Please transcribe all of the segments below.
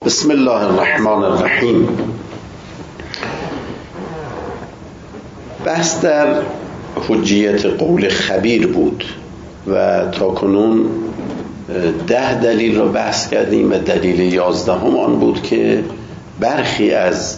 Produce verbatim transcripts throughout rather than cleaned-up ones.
بسم الله الرحمن الرحیم. بحث در حجیت قول خبیر بود و تا کنون ده دلیل را بحث کردیم و دلیل یازدهم آن بود که برخی از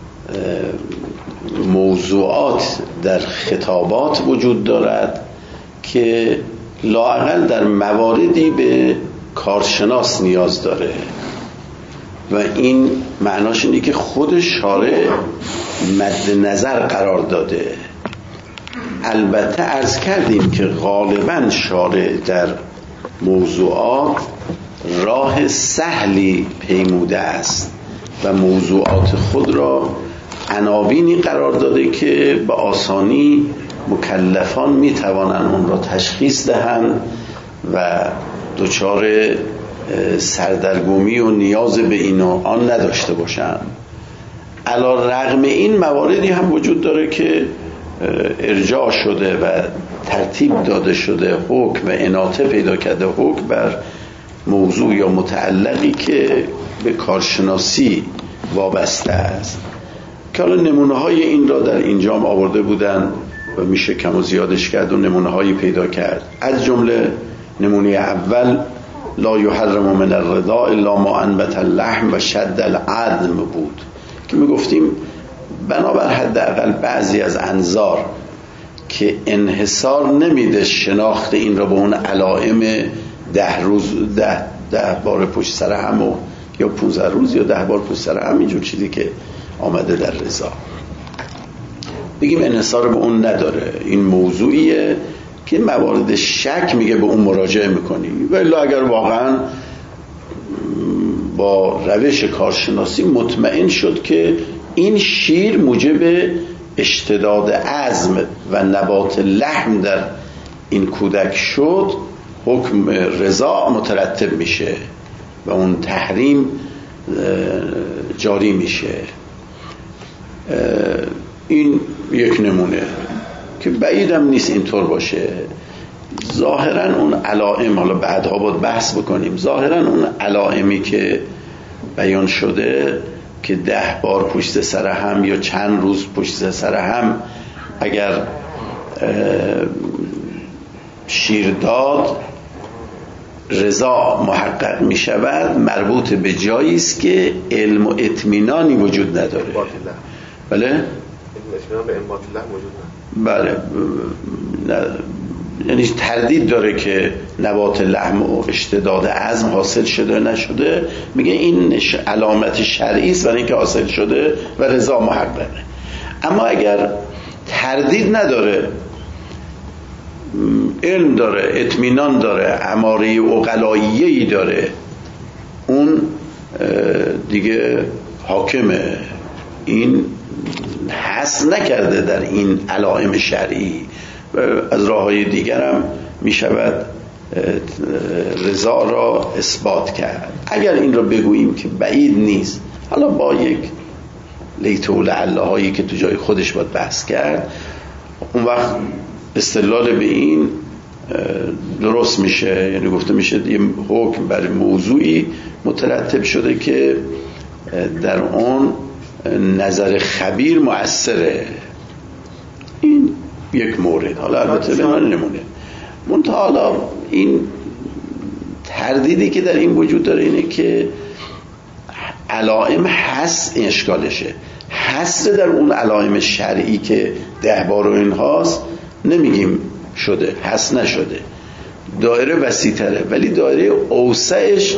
موضوعات در خطابات وجود دارد که لااقل در مواردی به کارشناس نیاز داره و این معناش اینه که خود شارع مد نظر قرار داده. البته عرض کردیم که غالبا شارع در موضوعات راه سهلی پیموده است و موضوعات خود را عناوینی قرار داده که به آسانی مکلفان میتوانند اون را تشخیص دهند و دچار سردرگمی و نیاز به این و آن نداشته باشند. علی رغم این مواردی هم وجود داره که ارجاع شده و ترتیب داده شده حکم و اناطه پیدا کرده حکم بر موضوع یا متعلقی که به کارشناسی وابسته است که حالا نمونه های این را در اینجام آورده بودن و میشه کم و زیادش کرد و نمونه هایی پیدا کرد. از جمله نمونه اول لا یحرم من الرضاع الا ما انبت اللحم و شد العظم بود که میگفتیم بنابر حداقل بعضی از انظار که انحصار نمیده شناخت این را به اون علائم ده روز ده, ده بار پشت سر هم و یا پونزده روز یا ده بار پشت سر هم، اینجور چیزی که آمده در رضا بگیم انحصار به اون نداره. این موضوعیه که موارد شک میگه به اون مراجعه میکنی ولی اگر واقعا با روش کارشناسی مطمئن شد که این شیر موجب اشتداد عظم و نبات لحم در این کودک شد، حکم رضاع مترتب میشه و اون تحریم جاری میشه. این یک نمونه که بعیدم نیست اینطور باشه. ظاهرا اون علائم، حالا بعدها باید بحث بکنیم، ظاهرا اون علائمی که بیان شده که ده بار پشت سر هم یا چند روز پشت سر هم اگر شیر داد رضا محقق می شود، مربوط به جایی است که علم و اطمینانی وجود نداره. بله؟ اطمینان به انبات لحم وجود نداره. بله، یعنی تردید داره که نبات لحم و اشتداد عظم حاصل شده نشده، میگه این علامت شرعی است برای اینکه حاصل شده و رضا محققه. اما اگر تردید نداره، علم داره، اطمینان داره، اماره عقلاییه‌ای داره، اون دیگه حاکمه. این حس نکرده در این علائم شرعی و از راه‌های دیگر هم می شود رضا را اثبات کرد. اگر این را بگوییم که بعید نیست، حالا با یک لیت و لعله هایی که تو جای خودش باید بحث کرد، اون وقت استدلال به این درست میشه. یعنی گفته میشه یه حکم بر موضوعی مترتب شده که در اون نظر خبیر مؤثره. این یک مورد. حالا البته به من نمونه منتها حالا این تردیدی که در این وجود داره اینه که علائم حس اشکالشه. حس در اون علائم شرعی که ده بار و این هاست نمیگیم شده، حس نشده، دایره وسیع تره، ولی دایره اوسعش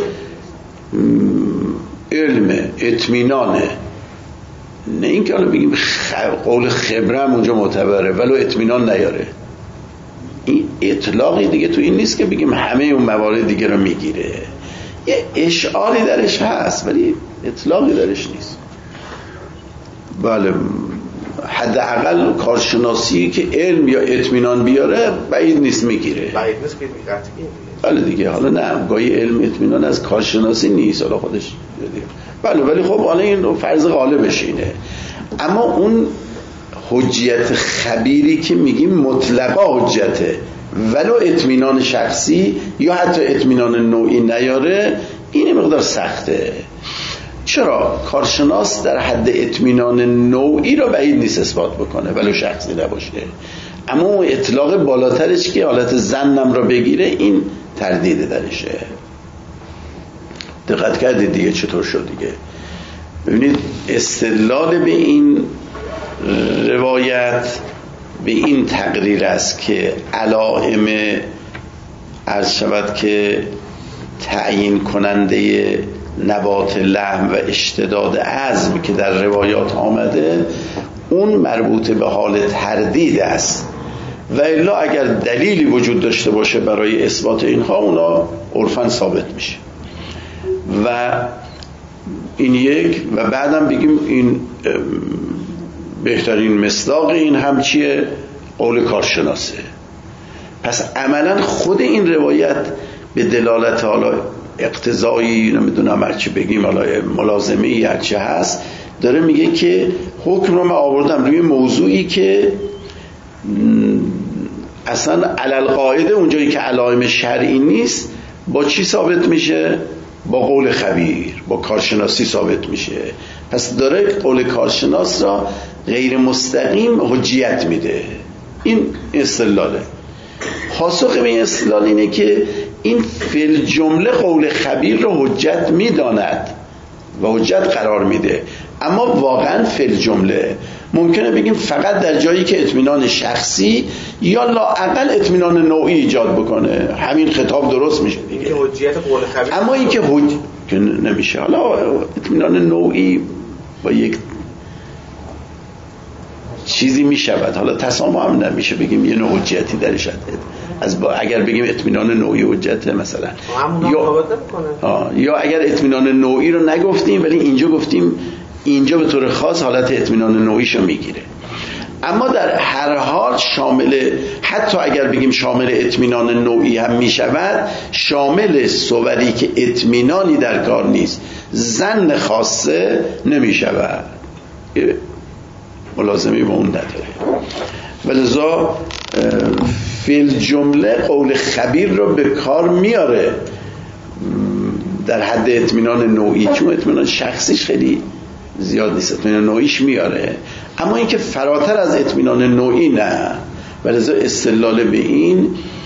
علم اطمینانه. نه این که حالا بگیم قول خبرم اونجا معتبره ولو اطمینان نیاره. این اطلاقی دیگه تو این نیست که بگیم همه اون موارد دیگه رو میگیره. یه اشعاری درش هست ولی اطلاقی درش نیست. بله، حداقل کارشناسی که علم یا اطمینان بیاره بعید نیست میگیره. بعید نیست که قطعی. بله دیگه، حالا نه گاهی علم اطمینان از کارشناسی نیست، حالا خودش دیگه. بله، ولی خب حالا این فرض غالبش اینه. اما اون حجیت خبیری که میگیم مطلقا حجته ولو اطمینان شخصی یا حتی اطمینان نوعی نیاره، این مقدار سخته. چرا؟ کارشناس در حد اطمینان نوعی رو بعید نیست اثبات بکنه ولو شخصی نباشه، اما اون اطلاق بالاترش که حالت ظنم رو بگیره این تردید درشه. دقت کردید دیگه چطور شد دیگه؟ ببینید استدلال به این روایت به این تقریر است که علائم عرض شود که تعیین کننده نبات لحم و اشتداد عظم که در روایات آمده اون مربوط به حال تردید است و الا اگر دلیلی وجود داشته باشه برای اثبات اینها اونا عرفاً ثابت میشه. و این یک و بعدم بگیم این بهترین مصداق این هم چیه؟ قول کارشناسه. پس عملا خود این روایت به دلالت حالا اقتضایی نمیدونم هرچی بگیم حالا ملازمه هرچی هست داره میگه که حکم رو من آوردم روی موضوعی که اصلا علل قاعده اونجایی که علائم شرعی نیست با چی ثابت میشه؟ با قول خبیر، با کارشناسی ثابت میشه. پس داره قول کارشناس را غیر مستقیم حجیت میده. این استدلاله. پاسخ به این استدلال اینه که این فی جمله قول خبیر رو حجت میداند و حجت قرار میده، اما واقعا فی جمله ممکنه بگیم فقط در جایی که اطمینان شخصی یا لااقل اطمینان نوعی ایجاد بکنه همین خطاب درست میشه دیگه. این حجیت قول خبیر اما این که حج که نمیشه. حالا اطمینان نوعی با یک چیزی میشود، حالا تسامح هم نمیشه بگیم یه نوع حجیتی درش هست. از با اگر بگیم اطمینان نوعی حجته مثلا یا یا اگر اطمینان نوعی رو نگفتیم ولی اینجا گفتیم اینجا به طور خاص حالت اطمینان نوعیشو میگیره. اما در هر حال شامل، حتی اگر بگیم شامل اطمینان نوعی هم میشود، شامل صوری که اطمینانی در کار نیست ظن خاصه نمیشود، ملازمی با اون نداره. ولذا فی الجمله قول خبیر رو به کار میاره در حد اطمینان نوعی، چون اطمینان شخصیش خیلی زیاد نیست، اطمینان نوعیش میاره، اما اینکه فراتر از اطمینان نوعی نه. ولذا استدلال به این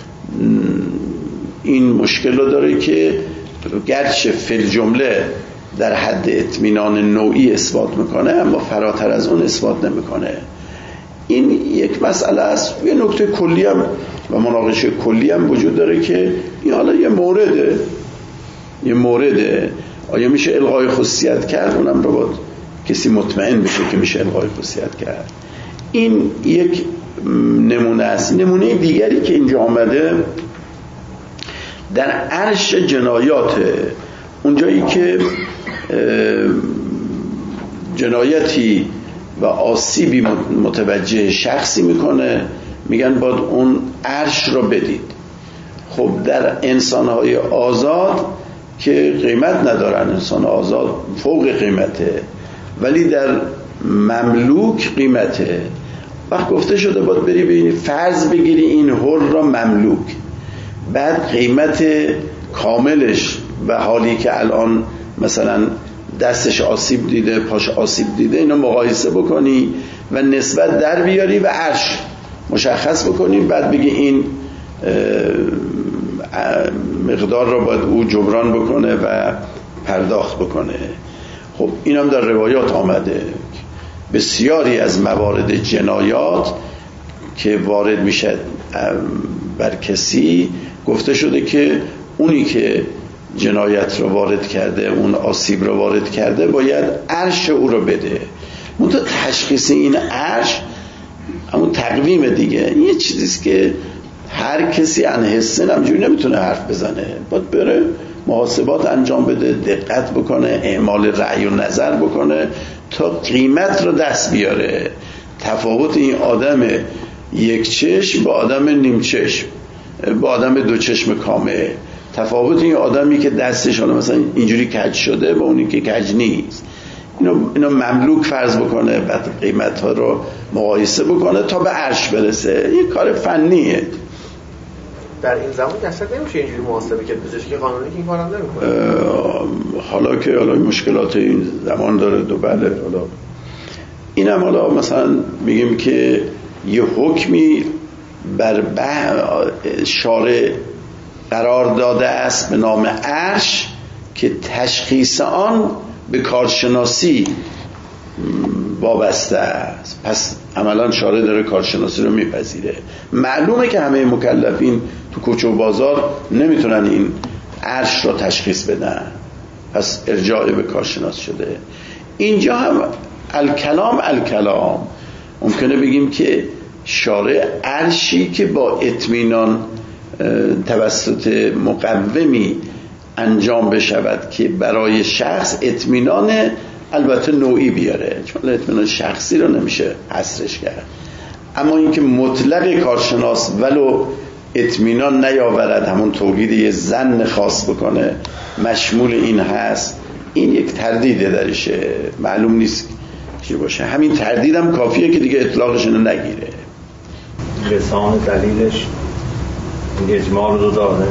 این مشکل رو داره که گرچه فی الجمله در حد اطمینان نوعی اثبات میکنه اما فراتر از اون اثبات نمیکنه. این یک مسئله است. یه نکته کلی هم و مناقشه کلی هم وجود داره که این حالا یه مورده یه مورده آیا میشه الغای خصوصیت کرد؟ اونم رو باید کسی مطمئن بشه که میشه الغای خصوصیت کرد. این یک نمونه است. نمونه دیگری که اینجا آمده در عرش جنایاته، اونجایی که جنایتی و آسیبی متوجه شخصی میکنه میگن باید اون عرش رو بدید. خب در انسانهای آزاد که قیمت ندارن، انسان آزاد فوق قیمته، ولی در مملوک قیمته. وقت گفته شده باید بری ببینی، فرض بگیری این حر را مملوک، بعد قیمت کاملش و حالی که الان مثلا دستش آسیب دیده، پاش آسیب دیده، اینو مقایسه بکنی و نسبت در بیاری و عرش مشخص بکنی، بعد بگی این مقدار رو باید او جبران بکنه و پرداخت بکنه. خب این هم در روایات آمده. بسیاری از موارد جنایات که وارد میشه بر کسی گفته شده که اونی که جنایت رو وارد کرده، اون آسیب رو وارد کرده، باید عرش او رو بده. منتها تشخیص این عرش همون تقویم دیگه، این یه چیزیست که هر کسی انحسن همجوری نمیتونه حرف بزنه، باید بره محاسبات انجام بده، دقت بکنه، اعمال رأی و نظر بکنه تا قیمت رو دست بیاره. تفاوت این آدم یک چشم با آدم نیم چشم، با آدم دو چشم کامل، تفاوت این آدمی که دستش مثلا اینجوری کج شده با اونی که کج نیست، اینو, اینو مملوک فرض بکنه، بعد قیمت ها رو مقایسه بکنه تا به عرش برسه. این کار فنیه. در این زمان اصلا نمیشه اینجوری محاسبه کرد. پزشکی قانونی که این کارم نمیکنه. حالا که حالا مشکلات این زمان داره دو بله حالا اینم حالا مثلا میگیم که یه حکمی بر شارع قرار داده است به نام عرش که تشخیص آن به کارشناسی وابسته است. پس عملا شارع داره کارشناسی رو میپذیره. معلومه که همه مکلفین تو کوچه و بازار نمیتونن این عرش رو تشخیص بدن، پس ارجاع به کارشناس شده. اینجا هم الکلام الکلام ممکنه بگیم که شارع عرشی که با اطمینان توسط مقومی انجام بشود که برای شخص اطمینان البته نوعی بیاره، چون اطمینان شخصی رو نمیشه حصرش کرد، اما اینکه مطلق کارشناس ولو اطمینان نیاورد همون تولید یه ظن خاص بکنه مشمول این هست، این یک تردیده درشه، معلوم نیست چی باشه. همین تردیدم کافیه که دیگه اطلاقش اینو نگیره. لسان دلیلش اجمال رو داره.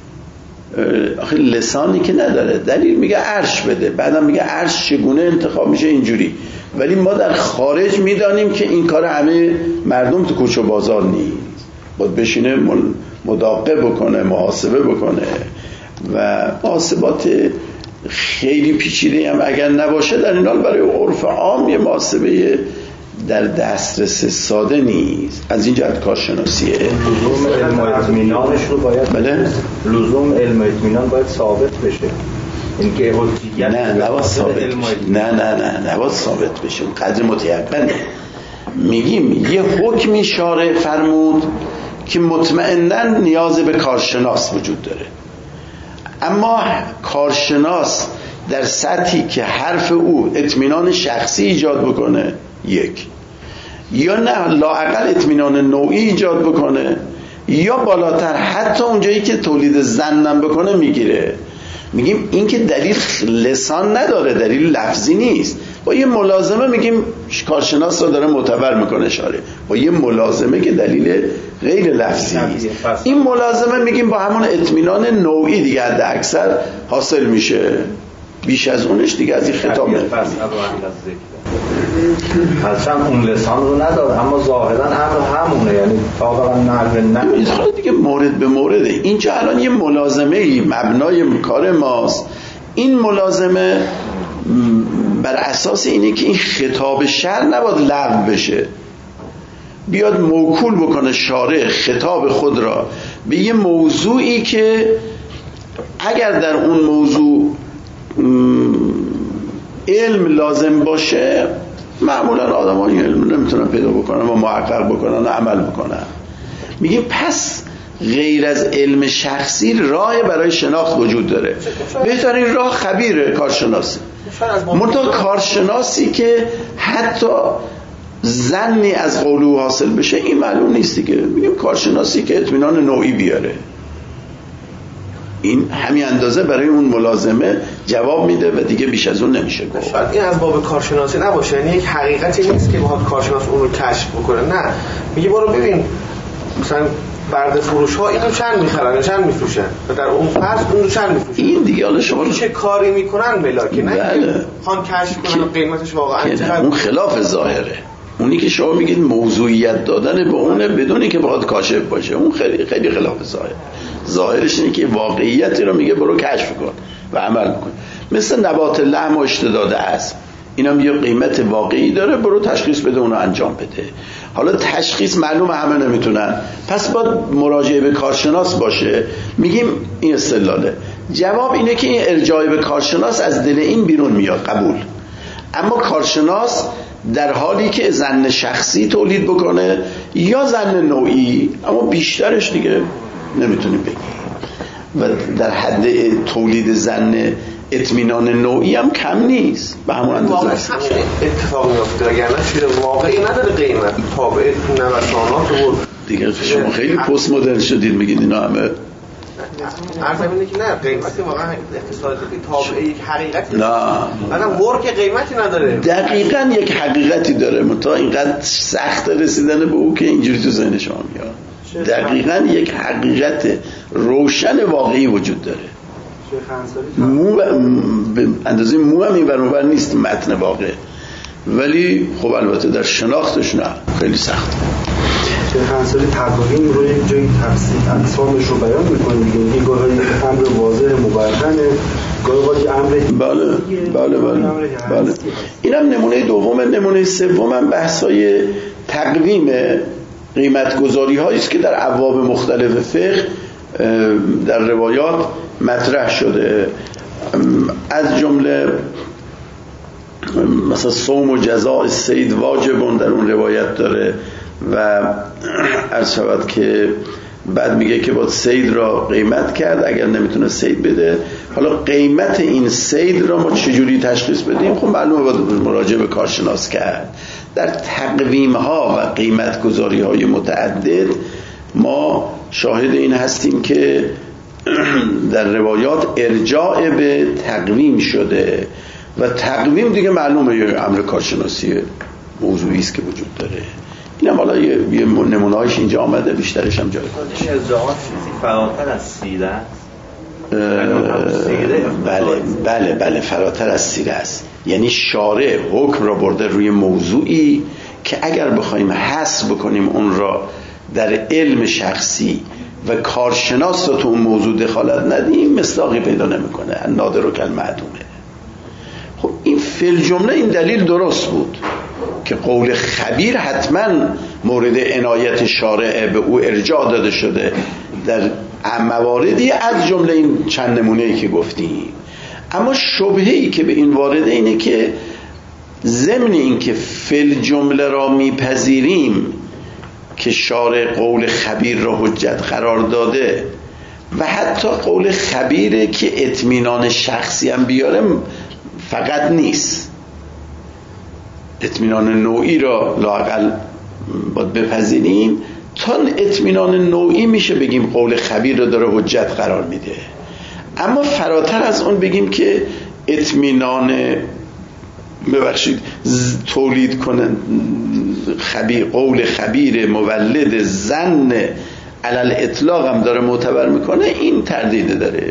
آخه لسانی که نداره، دلیل میگه عرش بده، بعدم میگه عرش چگونه انتخاب میشه اینجوری، ولی ما در خارج میدانیم که این کار همه مردم تو کوچه و بازار نیست، باید بشینه مداقه بکنه، محاسبه بکنه و محاسبات خیلی پیچیده هم اگر نباشه در این حال برای عرف عام یه محاسبه در دسترس ساده نیست. از این جهت کارشناسیه. لزوم علم و اطمینانش رو باید بله؟ لزوم علم و اطمینان باید ثابت بشه. این که حجیت نه نباید ثابت بشه. نه نه نه نباید ثابت بشه. قدر متیقنه. میگیم یه حکمی شارع فرمود که مطمئناً نیاز به کارشناس وجود داره، اما کارشناس در سطحی که حرف او اطمینان شخصی ایجاد بکنه یک، یا نه لااقل اطمینان نوعی ایجاد بکنه، یا بالاتر حتی اونجایی که تولید ظنم بکنه میگیره. میگیم این که دلیل لسان نداره، دلیل لفظی نیست. با یه ملازمه میگیم کارشناس رو داره معتبر میکنه شارع، با یه ملازمه که دلیل غیر لفظی نیست. این ملازمه میگیم با همون اطمینان نوعی دیگه حد اکثر حاصل میشه، بیش از اونش دیگه از این خطاب نمیشه. اصلا اون لسان رو نداره، اما ظاهرا امر همونه، یعنی طابقا نقل نه دیگه مورد به مورده. اینجا الان یه ملازمه ای مبنای کار ماست، این ملازمه بر اساس اینه که این خطاب شرع نباید لغو بشه، بیاد موکول بکنه شارع خطاب خود را به یه موضوعی که اگر در اون موضوع علم لازم باشه معمولا آدم ها این علم نمیتونن پیدا بکنن و محقق بکنن و عمل بکنن. میگه پس غیر از علم شخصی راه برای شناخت وجود داره، بهترین راه خبیره، کارشناسی. منتها کارشناسی که حتی ظنی از قوله حاصل بشه این معلوم نیست دیگه. میگیم کارشناسی که اطمینان نوعی بیاره، این همین اندازه برای اون ملازمه جواب میده و دیگه بیش از اون نمیشه گفت. این از باب کارشناسی نباشه، یعنی یک حقیقتی نیست که باید کارشناس اون رو کشف بکنه. نه، میگه برو ببین مثلا برده فروش ها اینو چند میخرن چند میفروشن و در اون فرض اون رو چند میفروشن. این دیگه حالا شما چه کاری میکنن بلا که نه بله. خان کشف کنن و قیمتش واقعا چقدر. اون خلاف ظاهره. اونی که شما میگید موضوعیت دادن به اونه بدون اینکه بخواد کاشف باشه، اون خیلی خیلی خلاف ظاهر. ظاهرش اینه که واقعیتی رو میگه برو کشف کن و عمل کن. مثل نبات لحم و اشتداد اسب، اینم یه قیمت واقعی داره، برو تشخیص بده اونو انجام بده. حالا تشخیص معلومه همه نمیتونن، پس باید مراجعه به کارشناس باشه. میگیم این استدلاله. جواب اینه که این ارجاع به کارشناس از دل این بیرون میاد، قبول. اما کارشناس در حالی که ظن شخصی تولید بکنه یا ظن نوعی، اما بیشترش دیگه نمیتونیم بگیم، و در حد تولید ظن اطمینان نوعی هم کم نیست به همون اندازه. واقعا اتفاق میفته، اگر نه چیز واقعی نداره قیمت تابع نوسانات و دیگه. شما خیلی پست مدرن شدید میگید اینا همه عرض اینه که نه قیمتی واقعا اقتصادی تابع یک حقیقتی نه، بعدم ورک قیمتی نداره. دقیقاً یک حقیقتی داره، منتها اینقدر سخت رسیدن به او که اینجوری تو ذهن شما میاد. دقیقاً یک حقیقت روشن واقعی وجود داره. مو به اندازه مو هم این برابر نیست متن واقع، ولی خب البته در شناختش نه خیلی سخته. شیخ انصاری تقویم رو یک جایی تفسیر اقسامش رو بیان میکنه دیگه، یه گاهی امر واضح مبرهنه، گاهی امر بله بله بله بله. اینم نمونه دومه. نمونه سومم بحثای تقویم قیمت گذاری هایی است که در ابواب مختلف فقه در روایات مطرح شده، از جمله مثلا صوم و جزاء الصید واجبون در اون روایت داره و عرض شود که بعد میگه که باید صید را قیمت کرد اگر نمیتونه صید بده. حالا قیمت این صید را ما چجوری تشخیص بدیم؟ خب معلومه باید مراجعه به کارشناس کرد. در تقویم ها و قیمت گذاری های متعدد ما شاهد این هستیم که در روایات ارجاع به تقویم شده و تقویم دیگه معلومه یه امر کارشناسی موضوعی است که وجود داره. این هم حالا یه, یه نمونه‌هاش اینجا آمده، بیشترش هم جای خودش. این ارجاعات چیزی فراتر از سیره است؟ بله بله بله فراتر از سیره است. یعنی شارع حکم را برده روی موضوعی که اگر بخوایم حصر بکنیم اون را در علم شخصی و کارشناس را تو اون موضوع دخالت ندیم مصداقی پیدا نمیکنه، نادر و کل معدومه. خب این فی الجمله این دلیل درست بود که قول خبیر حتما مورد عنایت شارع به او ارجاع داده شده در مواردی از جمله این چند نمونه‌ای که گفتیم. اما شبهه‌ای که به این وارده اینه که ضمن این که فی الجمله را میپذیریم که شارع قول خبیر را حجت قرار داده و حتی قول خبیره که اطمینان شخصی هم بیاره فقط نیست، اطمینان نوعی را لااقل باید بپذیریم. تا اطمینان نوعی میشه بگیم قول خبیر را داره حجت قرار میده، اما فراتر از اون بگیم که اطمینان ببخشید تولید کنن خبیر قول خبیر مولد ظن علل اطلاق هم داره معتبر میکنه، این تردید داره.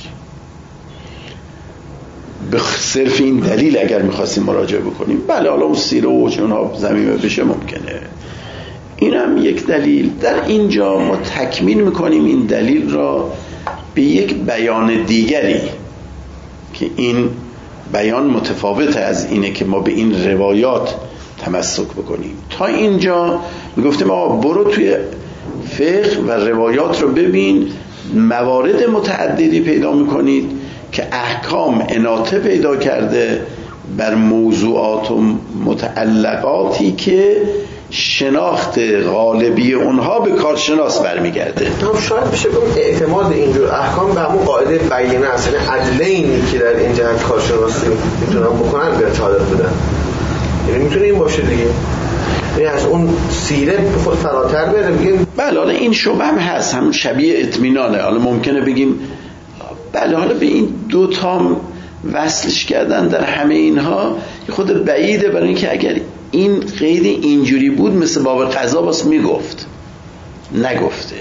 به صرف این دلیل اگر میخواستیم مراجعه بکنیم بله حالا اون سیره و اونها ضمیمه بشه ممکنه، این هم یک دلیل. در اینجا ما تکمیل میکنیم این دلیل را به یک بیان دیگری که این بیان متفاوت از اینه که ما به این روایات تمسک بکنیم. تا اینجا میگفتیم آقا برو توی فقه و روایات رو ببین، موارد متعددی پیدا میکنید که احکام اناطه پیدا کرده بر موضوعات و متعلقاتی که شناخت غالبی اونها به کارشناس برمیگرده. هم شاید بشه بگم اعتماد اینجور احکام به همون قاعده بیانه است، یعنی عدلینی که در این جهت کارشناسی میتونن بکنن بیان چادر بدن، یعنی میتونه این باشه دیگه، یعنی از اون سیره خود فراتر بره بگیم بله حالا این شبه هم هست، همون شبیه اطمینانه. حالا ممکنه بگیم بله حالا به این دوتا وصلش کردن در همه اینها خود بعیده، برای اینکه اگر این قید اینجوری بود مثل باب قضا باز میگفت، نگفته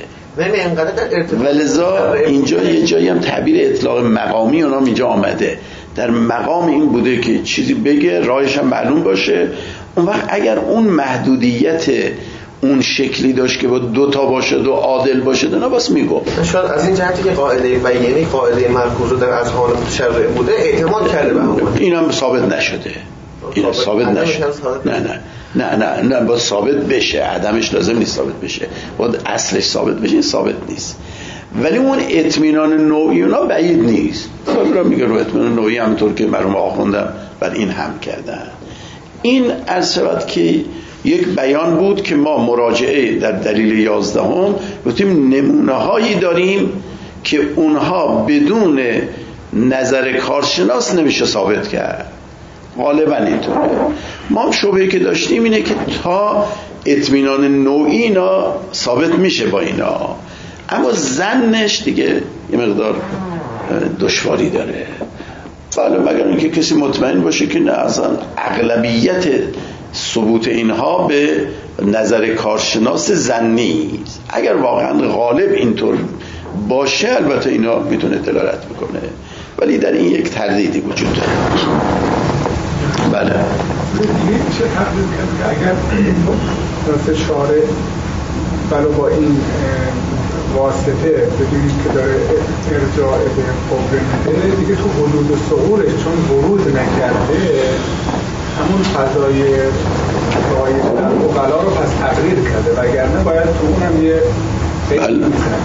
ولذا اینجا یه جایی هم تعبیر اطلاق مقامی اونام اینجا آمده، در مقام این بوده که چیزی بگه راهش هم معلوم باشه. اون وقت اگر اون محدودیت اون شکلی داشت که با دو تا باشه و عادل باشه نه بس میگفت. شاید از این جهتی که قاعده بیانی قاعده مرکوز در اذهان متشرع بوده اعتماد کرده به همون، این هم ثابت نشده، این ثابت نشده. نه نه نه نه نه باید ثابت بشه، عدمش لازم نیست ثابت بشه، باید اصلش ثابت بشه، این ثابت نیست. ولی اون اطمینان نوعی اونا بعید نیست. خب را میگه رو اطمینان نوعی همونطور که مرحوم آخوندم بر این هم کردن. این عرض شود که یک بیان بود که ما مراجعه در دلیل یازدهم گفتیم نمونه هایی داریم که اونها بدون نظر کارشناس نمیشه ثابت کرد، غالبا اینطوره. ما شبهه که داشتیم اینه که تا اطمینان نوعی اینا ثابت میشه با اینا، اما ظنش دیگه یه مقدار دشواری داره. بله مگر اینکه کسی مطمئن باشه که نه اصلا اغلبیت ثبوت اینها به نظر کارشناس ظنی. اگر واقعا غالب اینطور باشه البته اینا میتونه دلالت بکنه، ولی در این یک تردیدی وجود داره. بله دیگه چه تقدیر کرد اگر مثل شارع بلا با این واسطه بدونید که داره ارجاع به قوه میده دیگه تو حدود سعورش چون ورود نکرده همون فضای رایج در اقلا رو پس تقریر کرده، وگرنه باید تو اونم یه بله.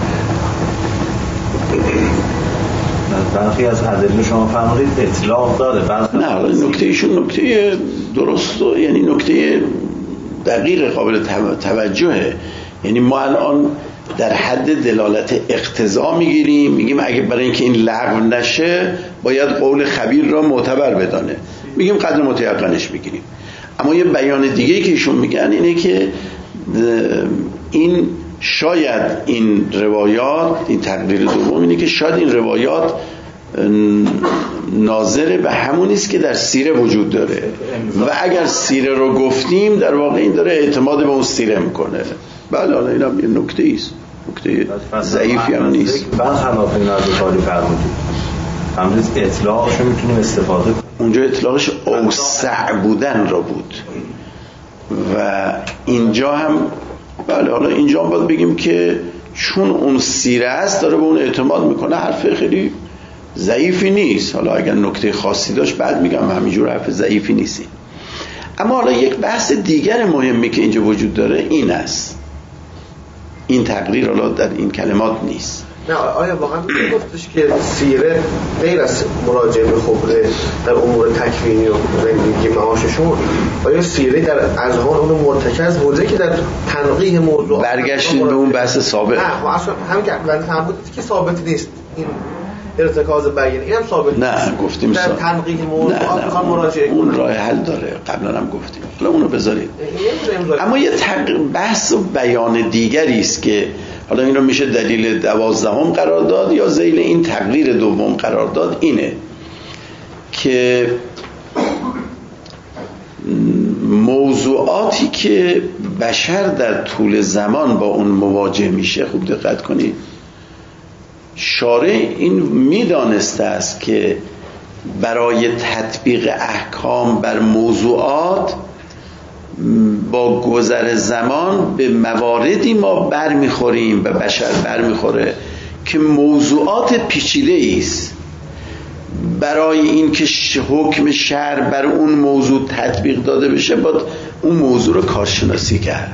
برخی از ادله شما فرمودید اطلاق داره. نه نکته ایشون نکته درست و یعنی نکته دقیق قابل توجهه. یعنی ما الان در حد دلالت اقتضا میگیریم، میگیم اگه برای اینکه این لغو نشه باید قول خبیر را معتبر بدانه، میگیم قدر متیقنش میگیریم. اما یه بیان دیگه که ایشون میگن اینه که این شاید این روایات، این تقریر دوم اینه که شاید این روایات ناظر به همونی است که در سیره وجود داره و اگر سیره رو گفتیم در واقع این داره اعتماد به اون سیره میکنه. بله حالا این هم یه نکته ایست، نکته ضعیفی هم نیست. برخلاف این از کاری فرمودید همونیز اطلاقش رو میتونیم استفاده کنیم. اونجا اطلاقش اوسع بودن را بود و اینجا هم بله حالا اینجا هم باید بگیم که چون اون سیره است داره به اون اعتماد میکنه، حرف خیلی ضعیفی نیست. حالا اگر نکته خاصی داشت بعد میگم همینجور حرف ضعیفی نیست. اما حالا یک بحث دیگر مهمی که اینجا وجود داره این است، این تقریر حالا در این کلمات نیست. نه آیا واقعا میشه گفتش که سیره غیر از مراجعه به خبره در امور تکوینی و زندگی معاششون، آیا سیره در اذهان اون مرتکز بوده که در تنقیح موضوع برگشتید به اون بحث ثابت؟ نه اصلا هم که من تعبدی که ثابت نیست این ارتکاز بیان، اینم ثابت نه گفتیم در تنقیح موضوعات میخوان مراجعه کنن. اون راه حل داره، قبلا هم گفتیم، حالا اونو بذارید. اما یه تق... بحث و بیان دیگری است که حالا این رو میشه دلیل دوازدهم قرار داد یا ذیل این تقریر دوم قرار داد، اینه که موضوعاتی که بشر در طول زمان با اون مواجه میشه، خوب دقت کنید، شارع این میدانسته است که برای تطبیق احکام بر موضوعات با گذر زمان به مواردی ما برمیخوریم و بشر برمیخوره که موضوعات پیچیده است. برای این که حکم شرع بر اون موضوع تطبیق داده بشه باید اون موضوع رو کارشناسی کرد.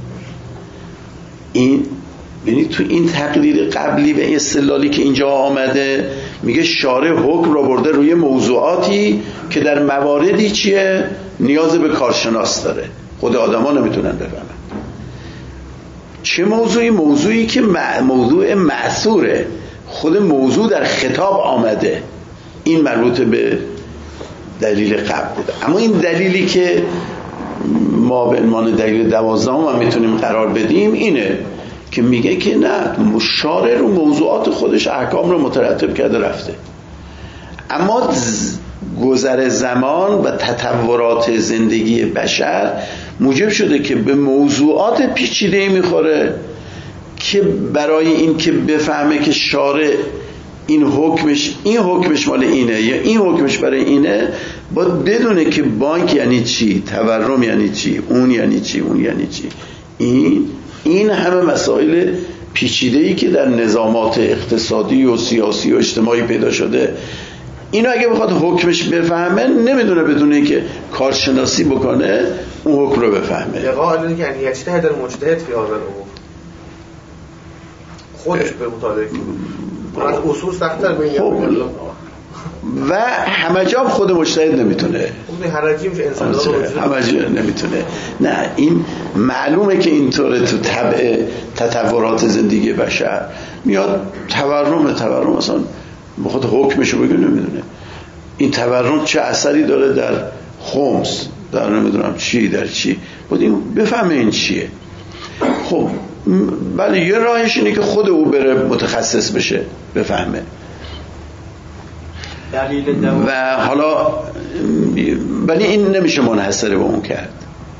این یعنی تو این تقریر قبلی و استدلالی که اینجا آمده میگه شارع حکم را برده روی موضوعاتی که در مواردی چیه نیاز به کارشناس داره، خود آدم ها نمیتونن بفهمن. چه موضوعی؟ موضوعی که موضوع مأثوره، خود موضوع در خطاب آمده، این مربوط به دلیل قبل بوده. اما این دلیلی که ما به عنوان دلیل دوازدهم هم میتونیم قرار بدیم اینه که میگه که نه، شارع رو موضوعات خودش احکام رو مترتب کرده رفته، اما گذر زمان و تطورات زندگی بشر موجب شده که به موضوعات پیچیده میخوره که برای این که بفهمه که شارع این حکمش این حکمش مال اینه یا این حکمش برای اینه، باید بدونه که بانک یعنی چی، تورم یعنی چی، اون یعنی چی، اون یعنی چی. این این همه مسائل پیچیده‌ای که در نظامات اقتصادی و سیاسی و اجتماعی پیدا شده، اینو اگه بخواد حکمش بفهمه نمیدونه بدونه که کارشناسی بکنه اون حکم رو بفهمه. قائل یعنی اجتهاد المجتهد فی هذا الامور، خودش به مطالعه کنه از اصول سخت‌تر بگیم و همه جا خود مجتهد نمیتونه، اون حرجی میشه انسان همه جا نمیتونه. نه این معلومه که اینطوره تو طبع تطورات زندگی بشر میاد تورم تورم مثلا بخواد حکمشو بگه نمیدونه این تورم چه اثری داره در خمس، در نمیدونم چی در چی، باید این بفهمه این چیه. خب بله یه راهش اینه که خود او بره متخصص بشه بفهمه. و حالا ولی این نمیشه منحصر به اون کرد،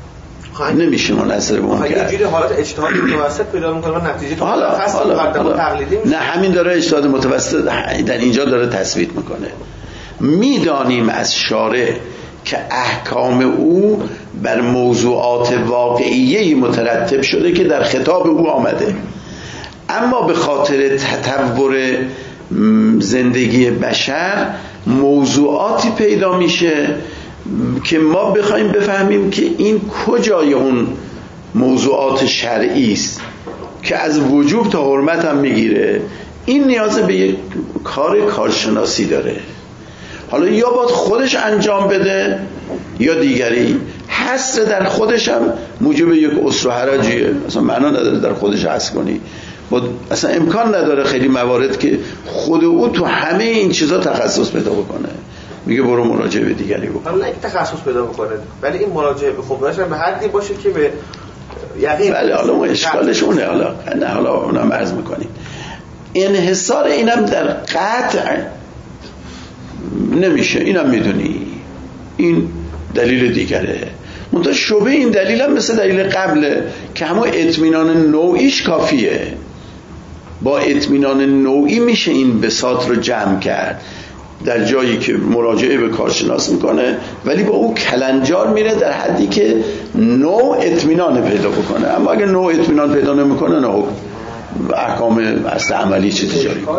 نمیشه منحصر به اون کرد. یه جوری حالت اجتهاد متوسط پیدا میکنه و نتیجه تو حالا حالا, حالا. تقلیدی نه همین داره اجتهاد متوسط در اینجا داره تثبیت میکنه. میدانیم از شارع که احکام او بر موضوعات واقعیه مترتب شده که در خطاب او آمده، اما به خاطر تطور زندگی بشر موضوعاتی پیدا میشه که ما بخوایم بفهمیم که این کجای اون موضوعات شرعی است که از وجوب تا حرمت هم میگیره. این نیاز به یک کار کارشناسی داره. حالا یا باید خودش انجام بده یا دیگری. حصر در خودش هم موجب یک اسر و حرجیه، اصلا معنا نداره در خودش حصر کنی. اصلا امکان نداره خیلی موارد که خود او تو همه این چیزا تخصص پیدا بکنه، میگه برو مراجعه به دیگری بکن. حالا اینکه تخصص پیدا بکنه، ولی این مراجعه به خبراش هم به حدی باشه که به یقین. بله حالا اون اشکالش اونه. حالا نه حالا اونم عرض میکنیم انحصار اینم در قطع نمیشه، اینم میدونی، این دلیل دیگره. منتها شبه این دلیل هم مثل دلیل قبله که همون اطمینان نوعیش کافیه. با اطمینان نوعی میشه این بساط رو جمع کرد در جایی که مراجعه به کارشناس میکنه، ولی با او کلنجار میره در حدی که نوع اطمینان پیدا بکنه. اما اگه نوع اطمینان پیدا نمیکنه نه احکام اصل عملی چه تجاری کنه.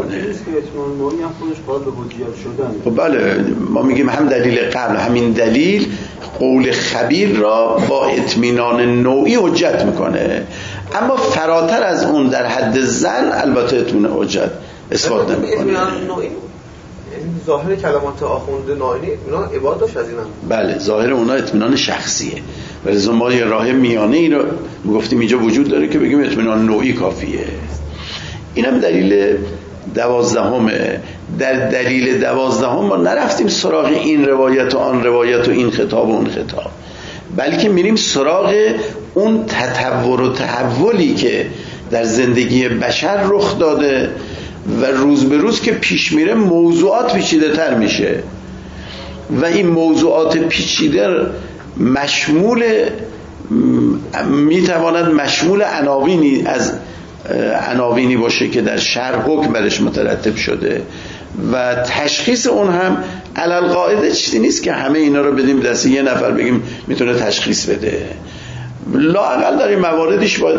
خب بله ما میگیم هم دلیل قبل همین دلیل قول خبیر را با اطمینان نوعی حجت میکنه، اما فراتر از اون در حد زن البته اطمینان حجت اثبات نمیکنه. اطمینان نوعی ظاهر کلمات آخوند ناینی اینا عبارت داشت از اینم. بله ظاهر اونا اطمینان شخصیه، ولی ما یه راه میانه ای رو گفتیم اینجا وجود داره که بگیم اطمینان نوعی کافیه. اینم دلیل دوازدهمه. در دلیل دوازدهم ما نرفتیم سراغ این روایت و آن روایت و این خطاب و اون خطاب، بلکه میریم سراغ اون تطور و تحولی که در زندگی بشر رخ داده و روز به روز که پیش میره موضوعات پیچیده تر میشه و این موضوعات پیچیده مشمول میتواند مشمول عناوینی از عناوینی باشه که در شرع حکم برش مترتب شده و تشخیص اون هم علل قاعده چیزی نیست که همه اینا رو بدیم دست یه نفر بگیم میتونه تشخیص بده. لااقل در این مواردش باید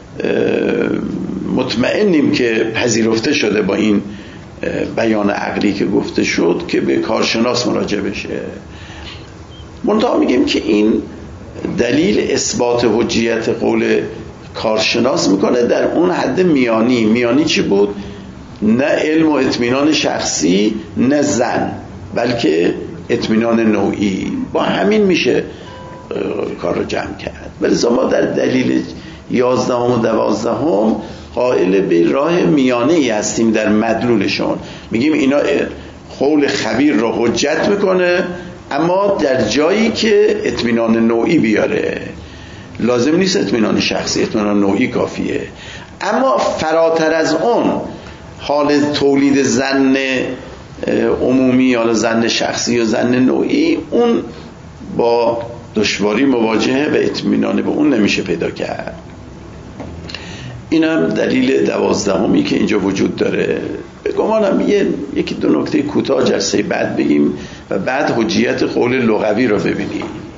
مطمئنیم که پذیرفته شده با این بیان عقلی که گفته شد که به کارشناس مراجعه بشه. منتها میگیم که این دلیل اثبات حجیت قول کارشناس میکنه در اون حد میانی. میانی چی بود؟ نه علم و اطمینان شخصی نه زن، بلکه اطمینان نوعی. با همین میشه کار رو جمع کرد. ولی ما در دلیل یازدهم و دوازدهم قائل به راه میانه ای هستیم در مدلولشون. میگیم اینا قول خبیر رو حجت میکنه اما در جایی که اطمینان نوعی بیاره. لازم نیست اطمینان شخصی، اطمینان نوعی کافیه. اما فراتر از اون حال تولید ظن عمومی یا ظن شخصی یا ظن نوعی، اون با دشواری مواجهه و اطمینان به اون نمیشه پیدا کرد. اینم دلیل دوازدهمی که اینجا وجود داره. به گمانم یه یکی دو نکته کوتاه جلسه بعد بگیم و بعد حجیت قول لغوی رو ببینیم.